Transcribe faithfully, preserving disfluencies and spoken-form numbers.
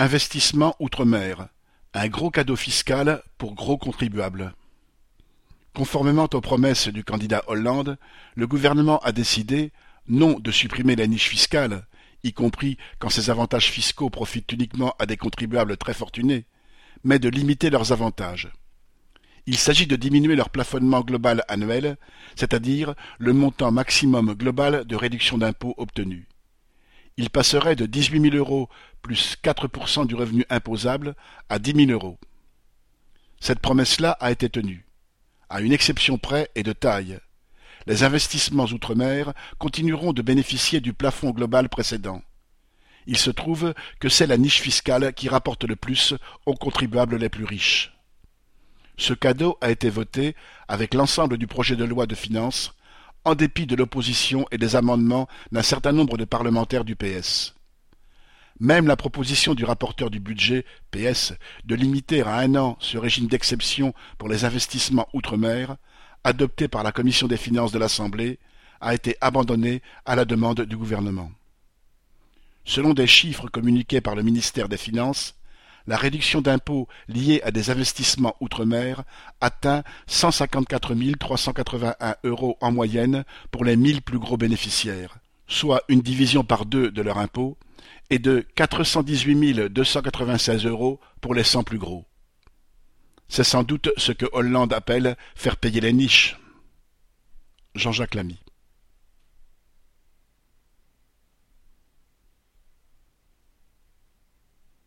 Investissement outre-mer, un gros cadeau fiscal pour gros contribuables. Conformément aux promesses du candidat Hollande, le gouvernement a décidé, non de supprimer la niche fiscale, y compris quand ces avantages fiscaux profitent uniquement à des contribuables très fortunés, mais de limiter leurs avantages. Il s'agit de diminuer leur plafonnement global annuel, c'est-à-dire le montant maximum global de réduction d'impôt obtenu. Il passerait de dix-huit mille euros plus quatre pour cent du revenu imposable à dix mille euros. Cette promesse-là a été tenue, à une exception près et de taille. Les investissements outre-mer continueront de bénéficier du plafond global précédent. Il se trouve que c'est la niche fiscale qui rapporte le plus aux contribuables les plus riches. Ce cadeau a été voté avec l'ensemble du projet de loi de finances, en dépit de l'opposition et des amendements d'un certain nombre de parlementaires du P S. Même la proposition du rapporteur du budget, P S, de limiter à un an ce régime d'exception pour les investissements outre-mer, adopté par la Commission des finances de l'Assemblée, a été abandonnée à la demande du gouvernement. Selon des chiffres communiqués par le ministère des Finances, la réduction d'impôt liée à des investissements outre-mer atteint cent cinquante-quatre mille trois cent quatre-vingt-un euros en moyenne pour les mille plus gros bénéficiaires, soit une division par deux de leur impôt, et de quatre cent dix-huit mille deux cent quatre-vingt-seize euros pour les cent plus gros. C'est sans doute ce que Hollande appelle faire payer les niches. Jean-Jacques Lamy.